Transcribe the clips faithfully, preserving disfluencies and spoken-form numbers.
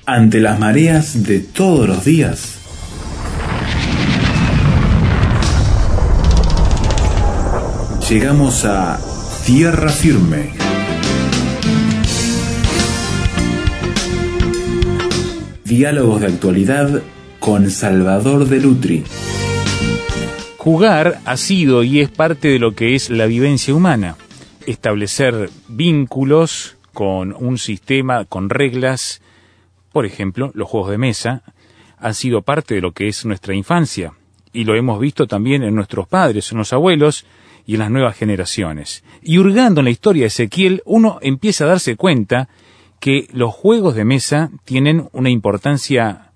Ante las mareas de todos los días, llegamos a tierra firme. Diálogos de actualidad con Salvador de Lutri. Jugar ha sido y es parte de lo que es la vivencia humana. Establecer vínculos con un sistema, con reglas. Por ejemplo, los juegos de mesa han sido parte de lo que es nuestra infancia. Y lo hemos visto también en nuestros padres, en los abuelos y en las nuevas generaciones. Y hurgando en la historia de Ezequiel, uno empieza a darse cuenta que los juegos de mesa tienen una importancia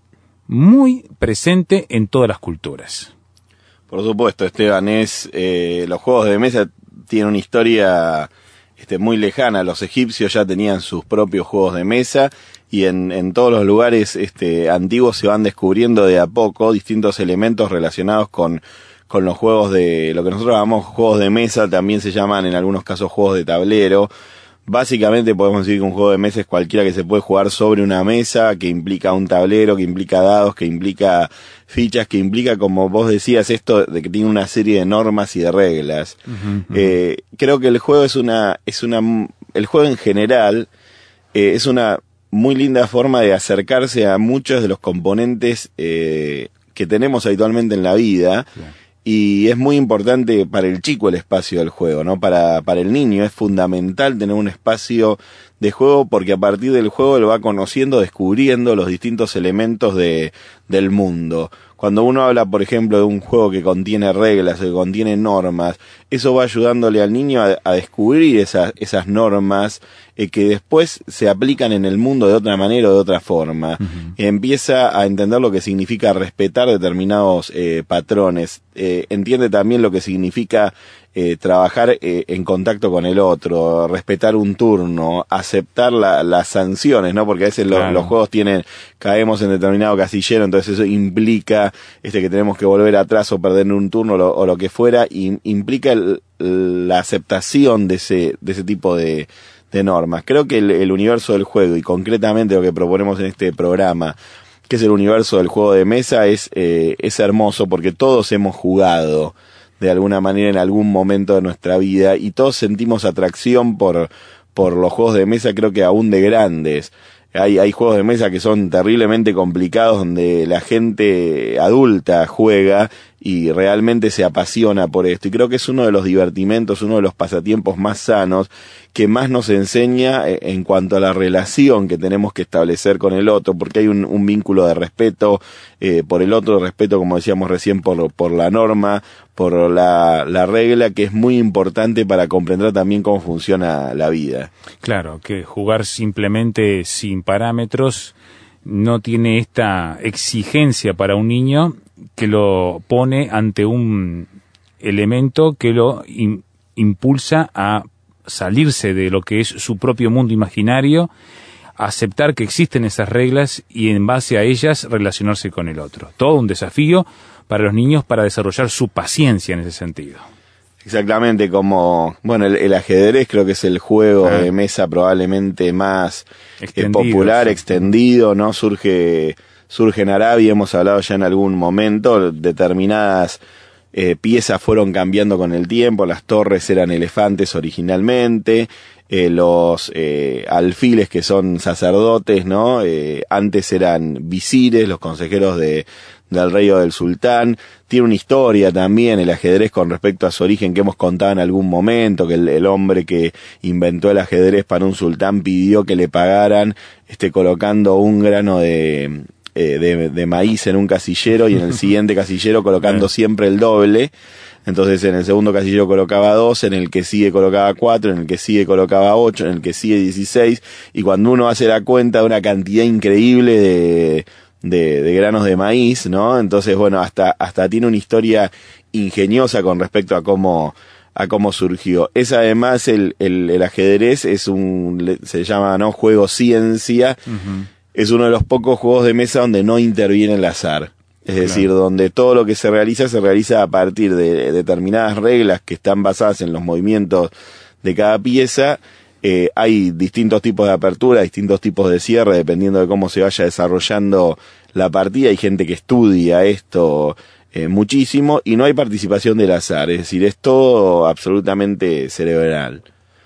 muy presente en todas las culturas. Por supuesto, Esteban, es eh, los juegos de mesa tienen una historia este, muy lejana. Los egipcios ya tenían sus propios juegos de mesa y en, en todos los lugares este, antiguos se van descubriendo de a poco distintos elementos relacionados con, con los juegos de, lo que nosotros llamamos juegos de mesa, también se llaman en algunos casos juegos de tablero. Básicamente podemos decir que un juego de mesa es cualquiera que se puede jugar sobre una mesa, que implica un tablero, que implica dados, que implica fichas, que implica, como vos decías, esto de que tiene una serie de normas y de reglas. Uh-huh, uh-huh. Eh, creo que el juego es una, es una, el juego en general eh, es una muy linda forma de acercarse a muchos de los componentes eh, que tenemos habitualmente en la vida. Yeah. Y es muy importante para el chico el espacio del juego, ¿no? Para, para el niño es fundamental tener un espacio de juego porque a partir del juego él va conociendo, descubriendo los distintos elementos de, del mundo. Cuando uno habla, por ejemplo, de un juego que contiene reglas, que contiene normas, eso va ayudándole al niño a, a descubrir esas, esas normas eh, que después se aplican en el mundo de otra manera o de otra forma. Uh-huh. Empieza a entender lo que significa respetar determinados eh, patrones. Eh, entiende también lo que significa eh, trabajar eh, en contacto con el otro, respetar un turno, aceptar la, las sanciones, ¿no? Porque a veces claro. lo, los juegos tienen, caemos en determinado casillero, entonces eso implica este que tenemos que volver atrás o perder un turno o lo, o lo que fuera, y implica el, la aceptación de ese, de ese tipo de, de normas. Creo que el, el universo del juego, y concretamente lo que proponemos en este programa, que es el universo del juego de mesa, es, eh, es hermoso porque todos hemos jugado de alguna manera en algún momento de nuestra vida y todos sentimos atracción por, por los juegos de mesa, creo que aún de grandes. Hay, hay juegos de mesa que son terriblemente complicados donde la gente adulta juega y realmente se apasiona por esto. Y creo que es uno de los divertimentos, uno de los pasatiempos más sanos que más nos enseña en cuanto a la relación que tenemos que establecer con el otro, porque hay un, un vínculo de respeto eh, por el otro, respeto, como decíamos recién, por, por la norma, por la, la regla, que es muy importante para comprender también cómo funciona la vida. Claro, que jugar simplemente sin parámetros no tiene esta exigencia para un niño que lo pone ante un elemento que lo in, impulsa a salirse de lo que es su propio mundo imaginario, a aceptar que existen esas reglas y en base a ellas relacionarse con el otro. Todo un desafío para los niños para desarrollar su paciencia en ese sentido. Exactamente, como, bueno, el, el ajedrez creo que es el juego ah. de mesa probablemente más eh, popular, sí. extendido, ¿no? Surge, surge en Arabia, hemos hablado ya en algún momento, determinadas eh, piezas fueron cambiando con el tiempo, las torres eran elefantes originalmente, eh, los eh, alfiles que son sacerdotes, ¿no? Eh, antes eran visires, los consejeros de del rey o del sultán. Tiene una historia también el ajedrez con respecto a su origen que hemos contado en algún momento, que el, el hombre que inventó el ajedrez para un sultán pidió que le pagaran este colocando un grano de, eh, de, de maíz en un casillero y en el siguiente casillero colocando siempre el doble. Entonces en el segundo casillero colocaba dos, en el que sigue colocaba cuatro, en el que sigue colocaba ocho, en el que sigue dieciséis, y cuando uno hace la cuenta de una cantidad increíble de De, de granos de maíz, ¿no? Entonces, bueno, hasta hasta tiene una historia ingeniosa con respecto a cómo a cómo surgió. Es además el el, el ajedrez es un se llama, ¿no? Juego ciencia. Uh-huh. Es uno de los pocos juegos de mesa donde no interviene el azar. Es claro. decir, donde todo lo que se realiza se realiza a partir de determinadas reglas que están basadas en los movimientos de cada pieza. Eh, hay distintos tipos de apertura, distintos tipos de cierre, dependiendo de cómo se vaya desarrollando la partida. Hay gente que estudia esto eh, muchísimo y no hay participación del azar, es decir, es todo absolutamente cerebral.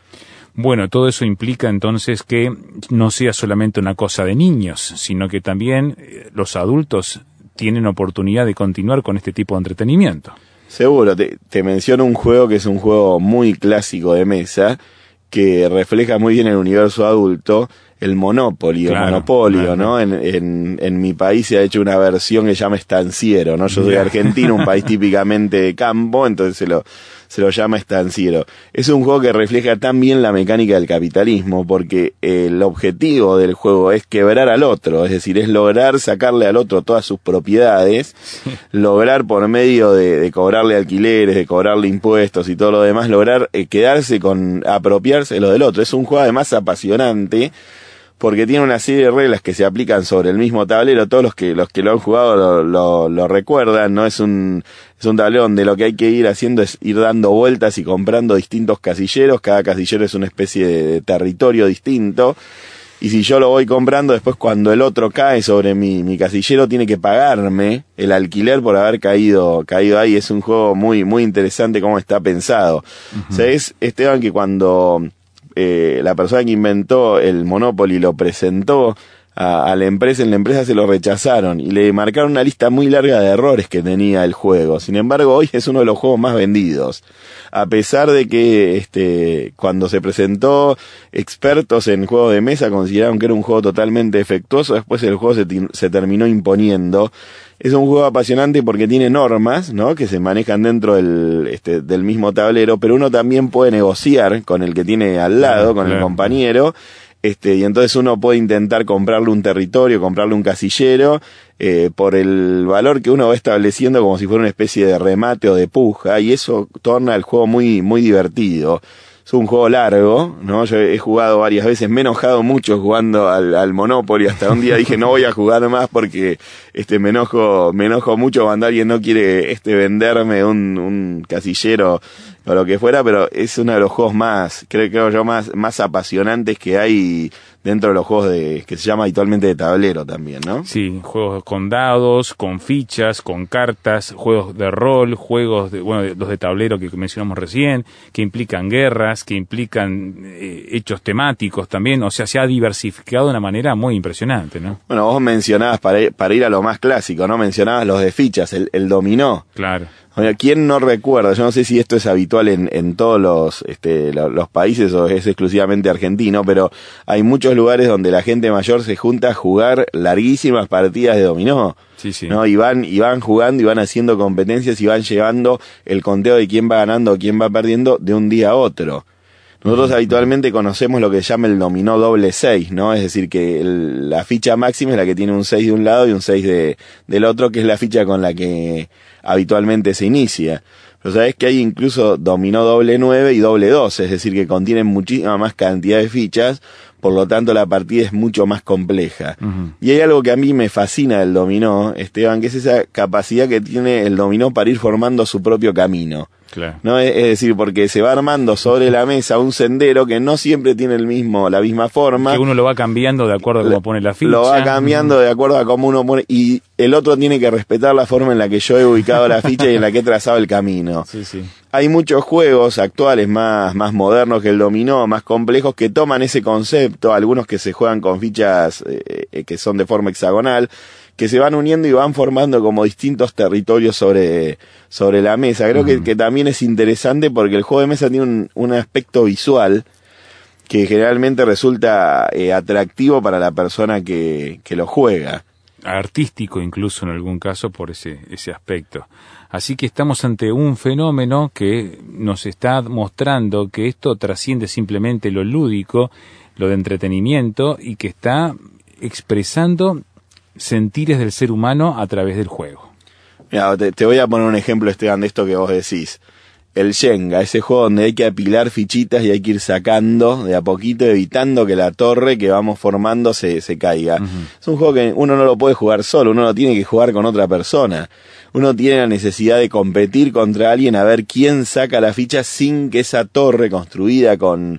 Bueno, todo eso implica entonces que no sea solamente una cosa de niños, sino que también los adultos tienen oportunidad de continuar con este tipo de entretenimiento. Seguro, te, te menciono un juego que es un juego muy clásico de mesa, que refleja muy bien el universo adulto, el Monopoly, claro, el Monopolio, claro. ¿no? En, en, en mi país se ha hecho una versión que se llama estanciero, ¿no? Yo soy argentino, un país típicamente de campo, entonces se lo, se lo llama estanciero. Es un juego que refleja tan bien la mecánica del capitalismo, porque el objetivo del juego es quebrar al otro, es decir, es lograr sacarle al otro todas sus propiedades, lograr por medio de, de cobrarle alquileres, de cobrarle impuestos y todo lo demás, lograr eh, quedarse con, apropiarse lo del otro. Es un juego además apasionante, porque tiene una serie de reglas que se aplican sobre el mismo tablero. Todos los que los que lo han jugado lo, lo, lo recuerdan, ¿no? Es un es un tablero donde lo que hay que ir haciendo es ir dando vueltas y comprando distintos casilleros. Cada casillero es una especie de, de territorio distinto. Y si yo lo voy comprando, después cuando el otro cae sobre mi, mi casillero, tiene que pagarme el alquiler por haber caído caído ahí. Es un juego muy muy interesante cómo está pensado. Uh-huh. ¿Sabes, Esteban, que cuando Eh, la persona que inventó el Monopoly lo presentó a, a la empresa, en la empresa se lo rechazaron y le marcaron una lista muy larga de errores que tenía el juego? Sin embargo, hoy es uno de los juegos más vendidos, a pesar de que este cuando se presentó, expertos en juegos de mesa consideraron que era un juego totalmente defectuoso. Después el juego se, se terminó imponiendo. Es un juego apasionante porque tiene normas, ¿no?, que se manejan dentro del, este, del mismo tablero, pero uno también puede negociar con el que tiene al lado, con el compañero, este, y entonces uno puede intentar comprarle un territorio, comprarle un casillero, eh, por el valor que uno va estableciendo, como si fuera una especie de remate o de puja, y eso torna el juego muy, muy divertido. Es un juego largo, ¿no? Yo he jugado varias veces, me he enojado mucho jugando al, al Monopoly, hasta un día dije no voy a jugar más porque este me enojo, me enojo mucho cuando alguien no quiere este venderme un, un casillero o lo que fuera, pero es uno de los juegos más, creo, creo yo, más, más apasionantes que hay dentro de los juegos de, que se llama habitualmente de tablero también, ¿no? Sí, juegos con dados, con fichas, con cartas, juegos de rol, juegos de, bueno, de, los de tablero que mencionamos recién, que implican guerras, que implican eh, hechos temáticos también. O sea, se ha diversificado de una manera muy impresionante, ¿no? Bueno, vos mencionabas, para ir, para ir a lo más clásico, ¿no? Mencionabas los de fichas, el, el dominó. Claro. Oye, ¿quién no recuerda? Yo no sé si esto es habitual en, en todos los, este, los, los países o es exclusivamente argentino, pero hay muchos lugares donde la gente mayor se junta a jugar larguísimas partidas de dominó. Sí, sí. ¿No? Y van, y van jugando y van haciendo competencias y van llevando el conteo de quién va ganando o quién va perdiendo de un día a otro. Nosotros habitualmente conocemos lo que se llama el dominó doble seis, ¿no? Es decir, que el, la ficha máxima es la que tiene un seis de un lado y un seis de, del otro, que es la ficha con la que habitualmente se inicia. Pero sabés que hay incluso dominó doble nueve y doble doce, es decir, que contienen muchísima más cantidad de fichas, por lo tanto la partida es mucho más compleja. Uh-huh. Y hay algo que a mí me fascina del dominó, Esteban, que es esa capacidad que tiene el dominó para ir formando su propio camino. Claro. No, es decir, porque se va armando sobre la mesa un sendero que no siempre tiene el mismo, la misma forma. Que uno lo va cambiando de acuerdo a cómo pone la ficha. Lo va cambiando de acuerdo a cómo uno pone, y el otro tiene que respetar la forma en la que yo he ubicado la ficha y en la que he trazado el camino. Sí, sí. Hay muchos juegos actuales más, más modernos que el dominó, más complejos, que toman ese concepto, algunos que se juegan con fichas eh, que son de forma hexagonal, que se van uniendo y van formando como distintos territorios sobre, sobre la mesa. Creo uh-huh. que, que también es interesante porque el juego de mesa tiene un, un aspecto visual que generalmente resulta eh, atractivo para la persona que, que lo juega. Artístico incluso en algún caso por ese, ese aspecto. Así que estamos ante un fenómeno que nos está mostrando que esto trasciende simplemente lo lúdico, lo de entretenimiento, y que está expresando sentires del ser humano a través del juego. Mira, te, te voy a poner un ejemplo, Esteban, de esto que vos decís. El Jenga, ese juego donde hay que apilar fichitas y hay que ir sacando de a poquito, evitando que la torre que vamos formando se, se caiga. Uh-huh. Es un juego que uno no lo puede jugar solo, uno lo tiene que jugar con otra persona. Uno tiene la necesidad de competir contra alguien a ver quién saca la ficha sin que esa torre construida con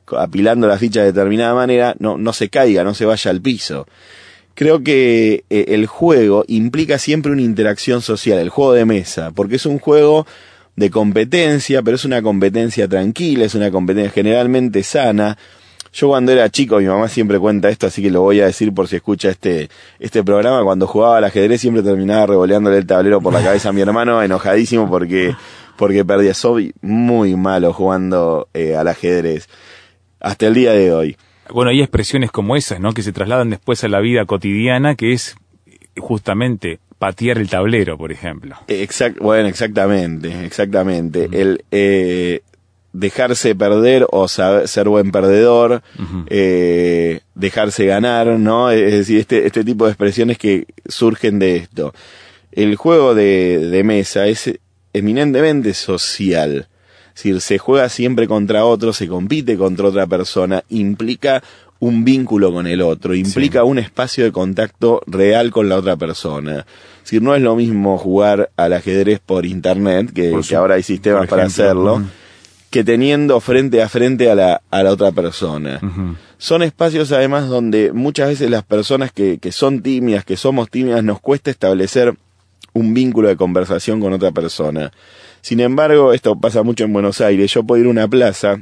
apilando las fichas de determinada manera, no, no se caiga, no se vaya al piso. Creo que eh, el juego implica siempre una interacción social, el juego de mesa, porque es un juego de competencia, pero es una competencia tranquila, es una competencia generalmente sana. Yo cuando era chico, mi mamá siempre cuenta esto, así que lo voy a decir por si escucha este este programa, cuando jugaba al ajedrez siempre terminaba revoleándole el tablero por la cabeza a mi hermano, enojadísimo porque, porque perdía. Soy muy malo jugando eh, al ajedrez, hasta el día de hoy. Bueno, hay expresiones como esas, ¿no?, que se trasladan después a la vida cotidiana, que es justamente patear el tablero, por ejemplo. Exact, bueno, exactamente, exactamente. Uh-huh. El eh, dejarse perder o saber, ser buen perdedor, uh-huh. eh, dejarse ganar, ¿no? Es decir, este este tipo de expresiones que surgen de esto. El juego de, de mesa es eminentemente social. Es decir, se juega siempre contra otro, se compite contra otra persona, implica un vínculo con el otro, implica sí. un espacio de contacto real con la otra persona. Es decir, no es lo mismo jugar al ajedrez por internet, que, por su, que ahora hay sistemas para hacerlo, uh-huh. que teniendo frente a frente a la, a la otra persona. Uh-huh. Son espacios además donde muchas veces las personas que, que son tímidas, que somos tímidas, nos cuesta establecer un vínculo de conversación con otra persona. Sin embargo, esto pasa mucho en Buenos Aires. Yo puedo ir a una plaza,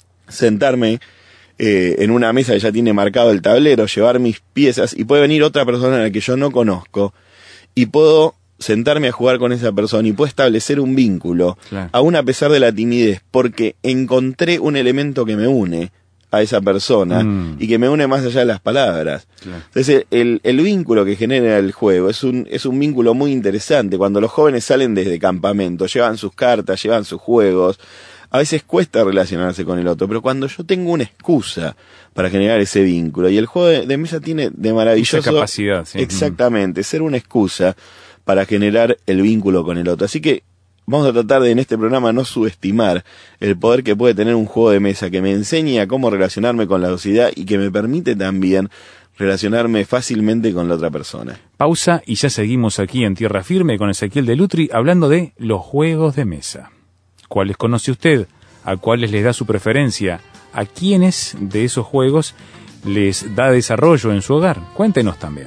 sentarme eh, en una mesa que ya tiene marcado el tablero, llevar mis piezas, y puede venir otra persona a la que yo no conozco, y puedo sentarme a jugar con esa persona y puedo establecer un vínculo, claro. aún a pesar de la timidez, porque encontré un elemento que me une a esa persona mm. y que me une más allá de las palabras. Claro. Entonces el, el vínculo que genera el juego es un, es un vínculo muy interesante. Cuando los jóvenes salen desde campamento, llevan sus cartas, llevan sus juegos, a veces cuesta relacionarse con el otro, pero cuando yo tengo una excusa para generar ese vínculo, y el juego de, de mesa tiene de maravilloso esa capacidad, sí. exactamente, mm. ser una excusa para generar el vínculo con el otro. Así que vamos a tratar de en este programa no subestimar el poder que puede tener un juego de mesa que me enseñe a cómo relacionarme con la sociedad y que me permite también relacionarme fácilmente con la otra persona. Pausa y ya seguimos aquí en Tierra Firme con Ezequiel de Lutri hablando de los juegos de mesa. ¿Cuáles conoce usted? ¿A cuáles les da su preferencia? ¿A quiénes de esos juegos les da desarrollo en su hogar? Cuéntenos también.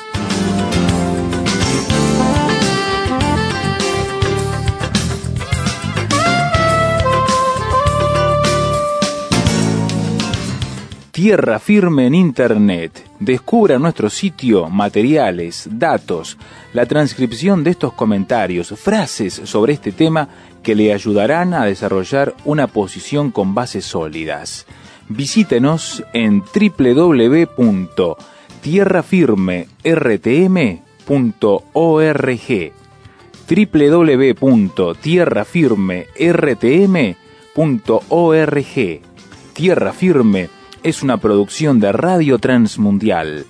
Tierra Firme en Internet. Descubra nuestro sitio materiales, datos, la transcripción de estos comentarios, frases sobre este tema que le ayudarán a desarrollar una posición con bases sólidas. Visítenos en doble u doble u doble u punto tierra firme r t m punto org doble u doble u doble u punto tierra firme r t m punto org. Tierra Firme es una producción de Radio Transmundial.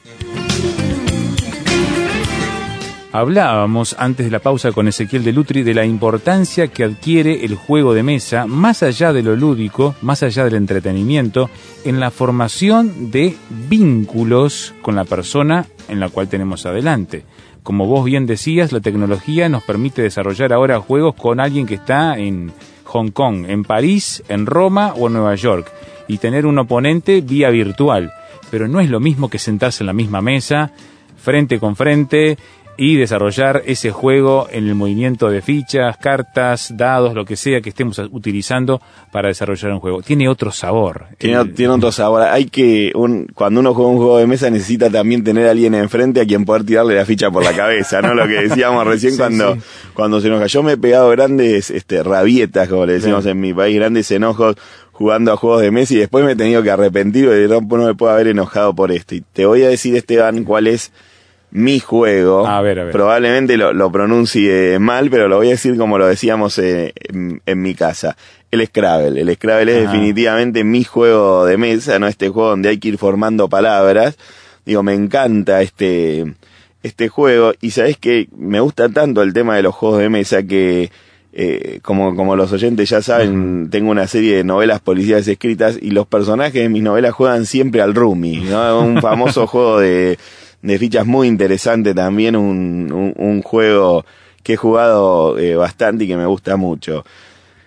Hablábamos antes de la pausa con Ezequiel de Lutri de la importancia que adquiere el juego de mesa, más allá de lo lúdico, más allá del entretenimiento, en la formación de vínculos con la persona en la cual tenemos adelante. Como vos bien decías, la tecnología nos permite desarrollar ahora juegos con alguien que está en Hong Kong, en París, en Roma o en Nueva York, y tener un oponente vía virtual. Pero no es lo mismo que sentarse en la misma mesa, frente con frente, y desarrollar ese juego en el movimiento de fichas, cartas, dados, lo que sea que estemos utilizando para desarrollar un juego. Tiene otro sabor. Tiene, el... tiene otro sabor. Hay que, un, cuando uno juega un juego de mesa necesita también tener a alguien enfrente a quien poder tirarle la ficha por la cabeza, ¿no? Lo que decíamos recién sí, cuando, sí. cuando se enoja. Yo me he pegado grandes, este, rabietas, como le decimos sí. en mi país, grandes enojos jugando a juegos de mesa y después me he tenido que arrepentir de no, no me puedo haber enojado por esto. Y te voy a decir, Esteban, cuál es mi juego. A ver, a ver. Probablemente lo, lo pronuncie mal, pero lo voy a decir como lo decíamos eh, en, en mi casa. El Scrabble. El Scrabble es Ajá. definitivamente mi juego de mesa, ¿no? Este juego donde hay que ir formando palabras. Digo, me encanta este, este juego. Y sabés que me gusta tanto el tema de los juegos de mesa que, eh, como, como los oyentes ya saben, uh-huh. tengo una serie de novelas policiales escritas y los personajes de mis novelas juegan siempre al Rummy, ¿no? Un famoso juego de de fichas muy interesante también, un, un, un juego que he jugado eh, bastante y que me gusta mucho.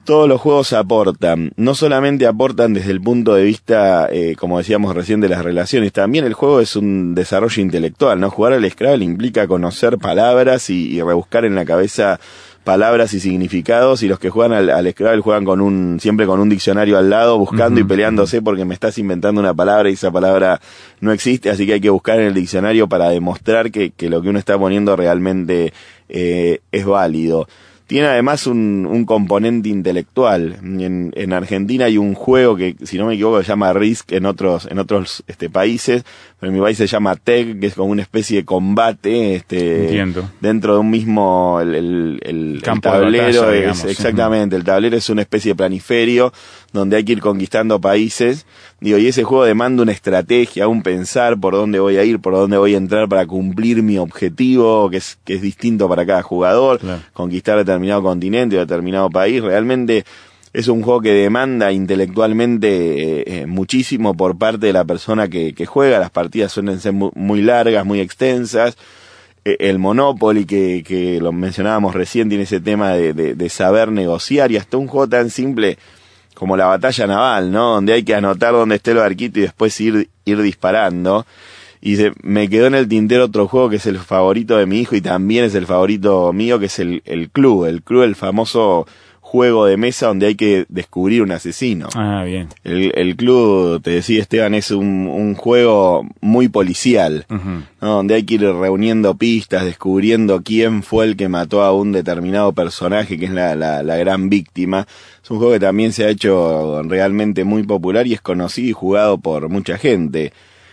Todos los juegos aportan, no solamente aportan desde el punto de vista, eh, como decíamos recién, de las relaciones, también el juego es un desarrollo intelectual, ¿no? Jugar al Scrabble implica conocer palabras y, y rebuscar en la cabeza palabras y significados, y los que juegan al, al Scrabble juegan con un, siempre con un diccionario al lado, buscando uh-huh. y peleándose porque me estás inventando una palabra y esa palabra no existe, así que hay que buscar en el diccionario para demostrar que, que lo que uno está poniendo realmente eh, es válido. Tiene además un, un componente intelectual. En, en Argentina hay un juego que, si no me equivoco, se llama Risk en otros, en otros este, países, pero en mi país se llama Tag, que es como una especie de combate, este, Entiendo. dentro de un mismo, el, el, el, Campo el tablero de batalla, es, digamos. exactamente, uh-huh. el tablero es una especie de planiferio donde hay que ir conquistando países. Digo, y ese juego demanda una estrategia, un pensar por dónde voy a ir, por dónde voy a entrar para cumplir mi objetivo, que es, que es distinto para cada jugador, claro. conquistar determinado continente o determinado país. Realmente es un juego que demanda intelectualmente eh, eh, muchísimo por parte de la persona que, que juega. Las partidas suelen ser muy, muy largas, muy extensas. Eh, el Monopoly, que, que lo mencionábamos recién, tiene ese tema de, de, de saber negociar, y hasta un juego tan simple como la batalla naval, ¿no? Donde hay que anotar dónde esté el barquito y después ir, ir disparando. Y se, me quedó en el tintero otro juego que es el favorito de mi hijo y también es el favorito mío, que es el, el Club. El Club, el famoso juego de mesa donde hay que descubrir un asesino. Ah, bien. El, el Club, te decía Esteban, es un, un juego muy policial, uh-huh. ¿no? Donde hay que ir reuniendo pistas, descubriendo quién fue el que mató a un determinado personaje, que es la, la, la gran víctima. Es un juego que también se ha hecho realmente muy popular y es conocido y jugado por mucha gente.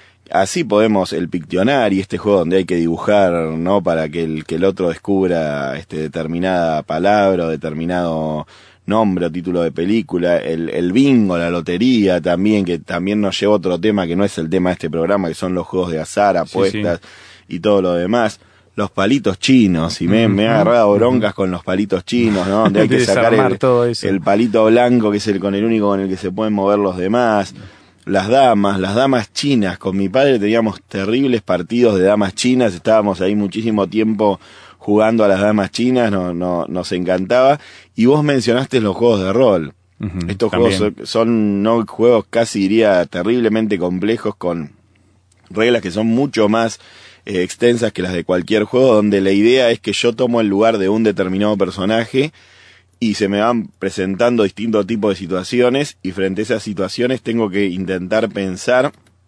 Así podemos, el Pictionary, este juego donde hay que dibujar, ¿no? Para que el, que el otro descubra este, determinada palabra o determinado nombre o título de película. El, el bingo, la lotería también, que también nos lleva otro tema que no es el tema de este programa, que son los juegos de azar, apuestas sí, sí. y todo lo demás. Los palitos chinos, y me, uh-huh. me he agarrado broncas uh-huh. con los palitos chinos, ¿no? Donde hay que sacar el, todo eso. el palito blanco, que es el con el único con el que se pueden mover los demás. Las damas, las damas chinas. Con mi padre teníamos terribles partidos de damas chinas, estábamos ahí muchísimo tiempo jugando a las damas chinas, no, no, nos encantaba. Y vos mencionaste los juegos de rol. Uh-huh, Estos también. juegos son, son no juegos casi diría terriblemente complejos, con reglas que son mucho más eh, extensas que las de cualquier juego, donde la idea es que yo tomo el lugar de un determinado personaje y se me van presentando distintos tipos de situaciones, y frente a esas situaciones tengo que intentar pensar,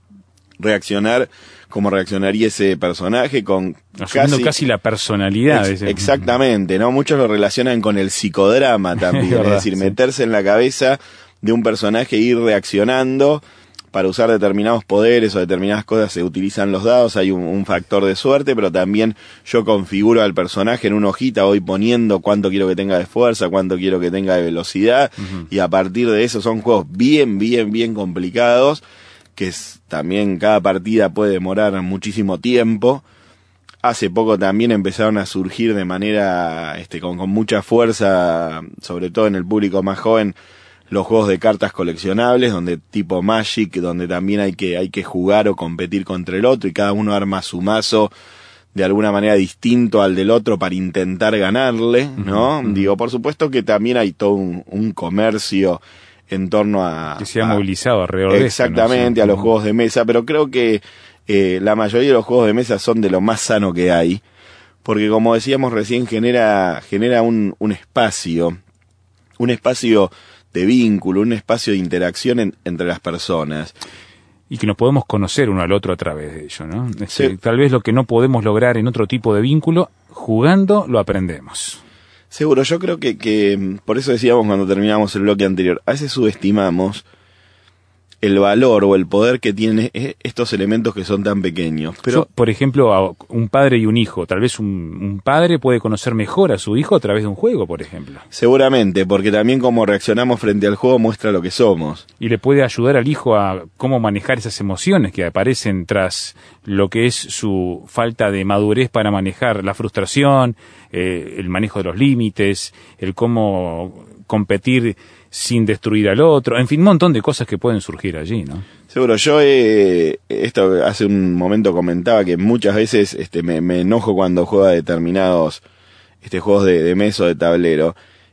reaccionar como reaccionaría ese personaje, con asumiendo casi, casi la personalidad. Ex, exactamente, ¿no? Muchos lo relacionan con el psicodrama también, es, verdad, es decir, sí. meterse en la cabeza de un personaje e ir reaccionando. Para usar determinados poderes o determinadas cosas se utilizan los dados, hay un, un factor de suerte, pero también yo configuro al personaje en una hojita, voy poniendo cuánto quiero que tenga de fuerza, cuánto quiero que tenga de velocidad, uh-huh. y a partir de eso son juegos bien, bien, bien complicados, que es, también cada partida puede demorar muchísimo tiempo. Hace poco también empezaron a surgir de manera, este, con, con mucha fuerza, sobre todo en el público más joven, los juegos de cartas coleccionables, donde tipo Magic, donde también hay que, hay que jugar o competir contra el otro, y cada uno arma su mazo de alguna manera distinto al del otro para intentar ganarle, ¿no? Uh-huh. Digo, por supuesto que también hay todo un, un comercio en torno a... que se ha a, movilizado alrededor de esto, exactamente, ¿no? a los uh-huh. juegos de mesa, pero creo que eh, la mayoría de los juegos de mesa son de lo más sano que hay, porque como decíamos recién, genera, genera un, un espacio, un espacio de vínculo, un espacio de interacción en, entre las personas. Y que nos podemos conocer uno al otro a través de ello, ¿no? Este, sí. Tal vez lo que no podemos lograr en otro tipo de vínculo, jugando lo aprendemos. Seguro, yo creo que, que por eso decíamos cuando terminamos el bloque anterior, a veces subestimamos el valor o el poder que tienen estos elementos que son tan pequeños. Pero, yo, por ejemplo, a un padre y un hijo, tal vez un, un padre puede conocer mejor a su hijo a través de un juego, por ejemplo. Seguramente, porque también cómo reaccionamos frente al juego muestra lo que somos. Y le puede ayudar al hijo a cómo manejar esas emociones que aparecen tras lo que es su falta de madurez para manejar la frustración, eh, el manejo de los límites, el cómo competir sin destruir al otro, en fin, un montón de cosas que pueden surgir allí, ¿no? Seguro, yo eh, esto hace un momento comentaba que muchas veces este, me, me enojo cuando juego a determinados este, juegos de, de mesa o de tablero,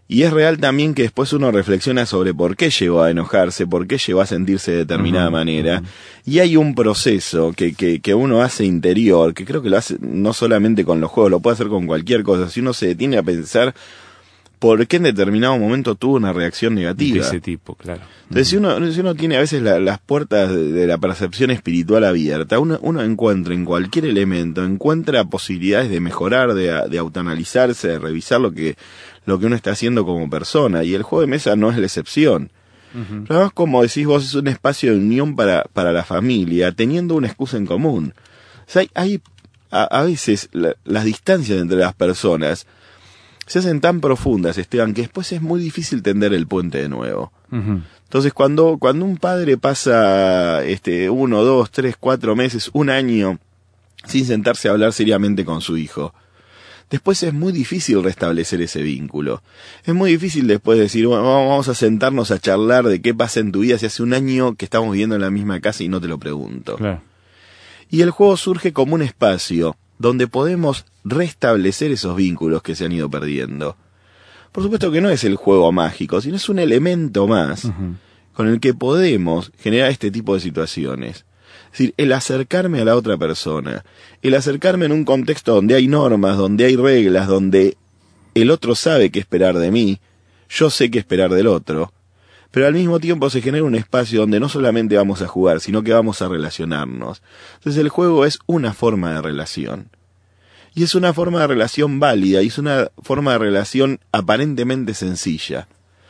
Y es real también que después uno reflexiona sobre por qué llegó a enojarse, por qué llegó a sentirse de determinada uh-huh, manera. Uh-huh. Y hay un proceso que, que, que uno hace interior, que creo que lo hace no solamente con los juegos, lo puede hacer con cualquier cosa. Si uno se detiene a pensar por qué en determinado momento tuvo una reacción negativa. De ese tipo, claro. Entonces, si uno, si uno tiene a veces la, las puertas de, de la percepción espiritual abierta, uno, uno encuentra en cualquier elemento, encuentra posibilidades de mejorar, de, de autoanalizarse, de revisar lo que, lo que uno está haciendo como persona. Y el juego de mesa no es la excepción. Uh-huh. Pero además, como decís vos, es un espacio de unión para, para la familia, teniendo una excusa en común. O sea, hay, hay a, a veces la, las distancias entre las personas se hacen tan profundas, Esteban, que después es muy difícil tender el puente de nuevo. Uh-huh. Entonces, cuando, cuando un padre pasa este uno, dos, tres, cuatro meses, un año, sin sentarse a hablar seriamente con su hijo, después es muy difícil restablecer ese vínculo. Es muy difícil después decir, bueno, vamos a sentarnos a charlar de qué pasa en tu vida si hace un año que estamos viviendo en la misma casa y no te lo pregunto. Claro. Y el juego surge como un espacio donde podemos restablecer esos vínculos que se han ido perdiendo. Por supuesto que no es el juego mágico, sino es un elemento más uh-huh. con el que podemos generar este tipo de situaciones. Es decir, el acercarme a la otra persona, el acercarme en un contexto donde hay normas, donde hay reglas, donde el otro sabe qué esperar de mí, yo sé qué esperar del otro, pero al mismo tiempo se genera un espacio donde no solamente vamos a jugar, sino que vamos a relacionarnos. Entonces el juego es una forma de relación. Y es una forma de relación válida, y es una forma de relación aparentemente sencilla.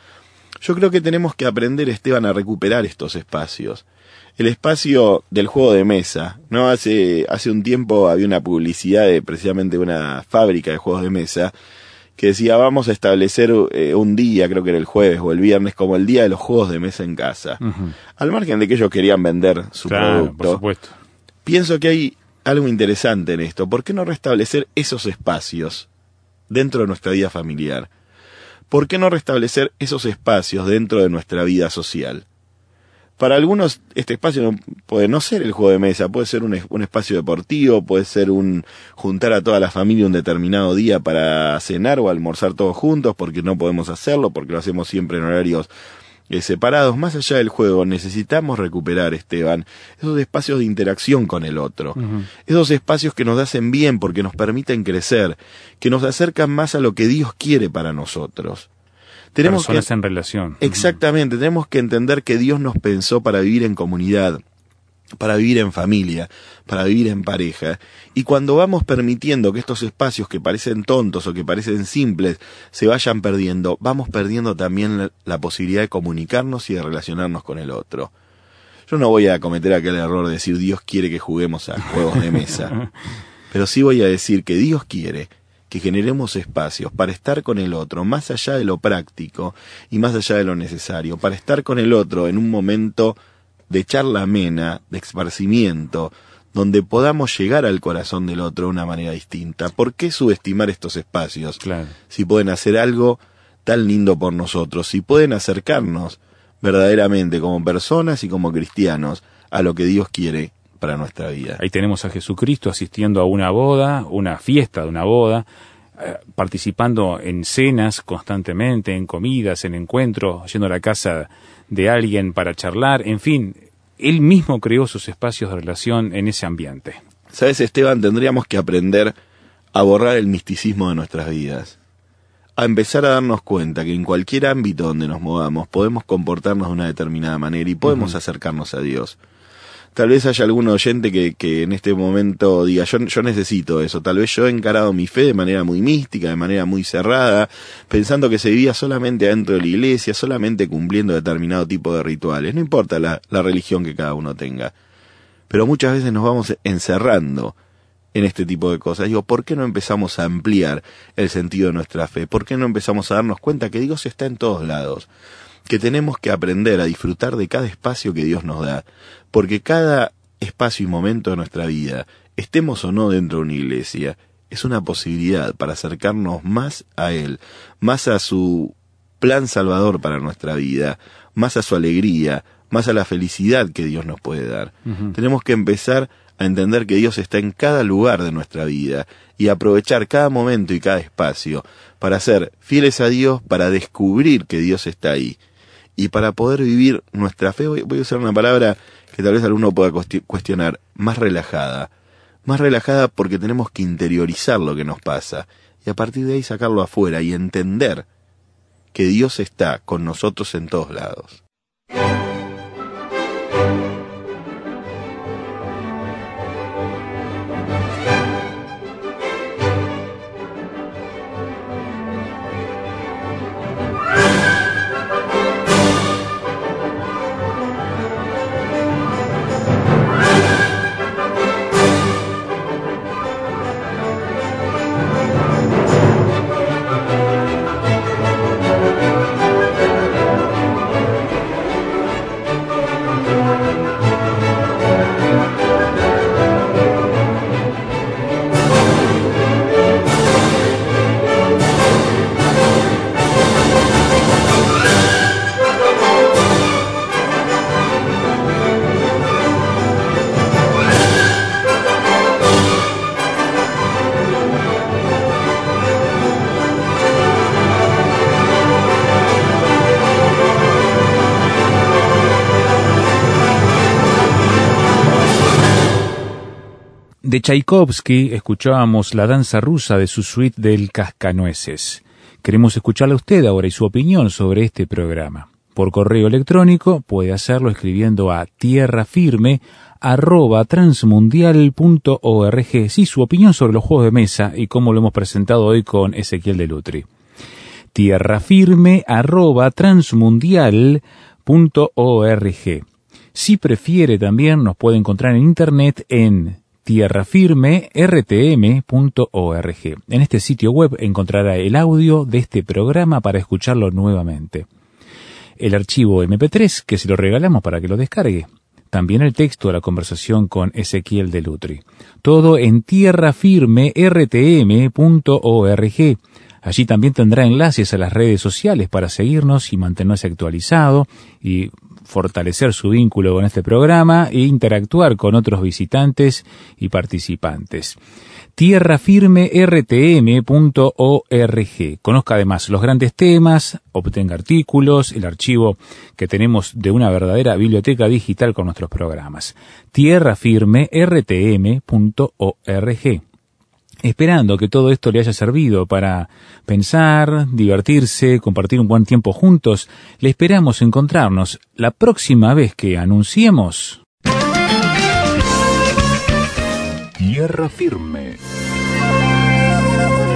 Yo creo que tenemos que aprender, Esteban, a recuperar estos espacios. El espacio del juego de mesa, ¿no? Hace, hace un tiempo había una publicidad de precisamente una fábrica de juegos de mesa que decía, vamos a establecer eh, un día, creo que era el jueves o el viernes, como el día de los juegos de mesa en casa. Uh-huh. Al margen de que ellos querían vender su claro, producto. Por supuesto. Pienso que hay algo interesante en esto. ¿Por qué no restablecer esos espacios dentro de nuestra vida familiar? ¿Por qué no restablecer esos espacios dentro de nuestra vida social? Para algunos este espacio no, puede no ser el juego de mesa, puede ser un, un espacio deportivo, puede ser un juntar a toda la familia un determinado día para cenar o almorzar todos juntos, porque no podemos hacerlo, porque lo hacemos siempre en horarios eh, separados. Más allá del juego, necesitamos recuperar, Esteban, esos espacios de interacción con el otro, uh-huh. esos espacios que nos hacen bien porque nos permiten crecer, que nos acercan más a lo que Dios quiere para nosotros. Tenemos Personas que, en relación. Exactamente, tenemos que entender que Dios nos pensó para vivir en comunidad, para vivir en familia, para vivir en pareja. Y cuando vamos permitiendo que estos espacios que parecen tontos o que parecen simples se vayan perdiendo, vamos perdiendo también la, la posibilidad de comunicarnos y de relacionarnos con el otro. Yo no voy a cometer aquel error de decir Dios quiere que juguemos a juegos de mesa, pero sí voy a decir que Dios quiere que generemos espacios para estar con el otro, más allá de lo práctico y más allá de lo necesario, para estar con el otro en un momento de charla amena, de esparcimiento, donde podamos llegar al corazón del otro de una manera distinta. ¿Por qué subestimar estos espacios? Claro. Si pueden hacer algo tan lindo por nosotros, si pueden acercarnos verdaderamente como personas y como cristianos a lo que Dios quiere para nuestra vida. Ahí tenemos a Jesucristo asistiendo a una boda, una fiesta de una boda, eh, participando en cenas constantemente, en comidas, en encuentros, yendo a la casa de alguien para charlar, en fin, él mismo creó sus espacios de relación en ese ambiente. ¿Sabes, Esteban? Tendríamos que aprender a borrar el misticismo de nuestras vidas, a empezar a darnos cuenta que en cualquier ámbito donde nos movamos podemos comportarnos de una determinada manera y podemos uh-huh. acercarnos a Dios. Tal vez haya algún oyente que, que en este momento diga, yo, yo necesito eso. Tal vez yo he encarado mi fe de manera muy mística, de manera muy cerrada, pensando que se vivía solamente dentro de la iglesia, solamente cumpliendo determinado tipo de rituales. No importa la, la religión que cada uno tenga. Pero muchas veces nos vamos encerrando en este tipo de cosas. Digo, ¿por qué no empezamos a ampliar el sentido de nuestra fe? ¿Por qué no empezamos a darnos cuenta que Dios está en todos lados? Que tenemos que aprender a disfrutar de cada espacio que Dios nos da, porque cada espacio y momento de nuestra vida, estemos o no dentro de una iglesia, es una posibilidad para acercarnos más a Él, más a su plan salvador para nuestra vida, más a su alegría, más a la felicidad que Dios nos puede dar. Uh-huh. Tenemos que empezar a entender que Dios está en cada lugar de nuestra vida y aprovechar cada momento y cada espacio para ser fieles a Dios, para descubrir que Dios está ahí y para poder vivir nuestra fe. Voy, voy a usar una palabra que tal vez alguno pueda cuestionar, más relajada. Más relajada porque tenemos que interiorizar lo que nos pasa y a partir de ahí sacarlo afuera y entender que Dios está con nosotros en todos lados. De Tchaikovsky escuchábamos la danza rusa de su suite del Cascanueces. Queremos escucharle a usted ahora y su opinión sobre este programa. Por correo electrónico puede hacerlo escribiendo a tierrafirme arroba transmundial punto org. Sí, su opinión sobre los juegos de mesa y cómo lo hemos presentado hoy con Ezequiel Delutri. tierrafirme arroba transmundial punto org. Si prefiere también nos puede encontrar en internet en tierrafirme r t m punto org. En este sitio web encontrará el audio de este programa para escucharlo nuevamente. El archivo eme pe tres, que se lo regalamos para que lo descargue. También el texto de la conversación con Ezequiel Delutri. Todo en tierrafirme r t m punto org. Allí también tendrá enlaces a las redes sociales para seguirnos y mantenerse actualizado y fortalecer su vínculo con este programa e interactuar con otros visitantes y participantes. tierrafirme r t m punto org. Conozca además los grandes temas, obtenga artículos, el archivo que tenemos de una verdadera biblioteca digital con nuestros programas. tierrafirme r t m punto org. Esperando que todo esto le haya servido para pensar, divertirse, compartir un buen tiempo juntos, le esperamos encontrarnos la próxima vez que anunciemos Tierra Firme.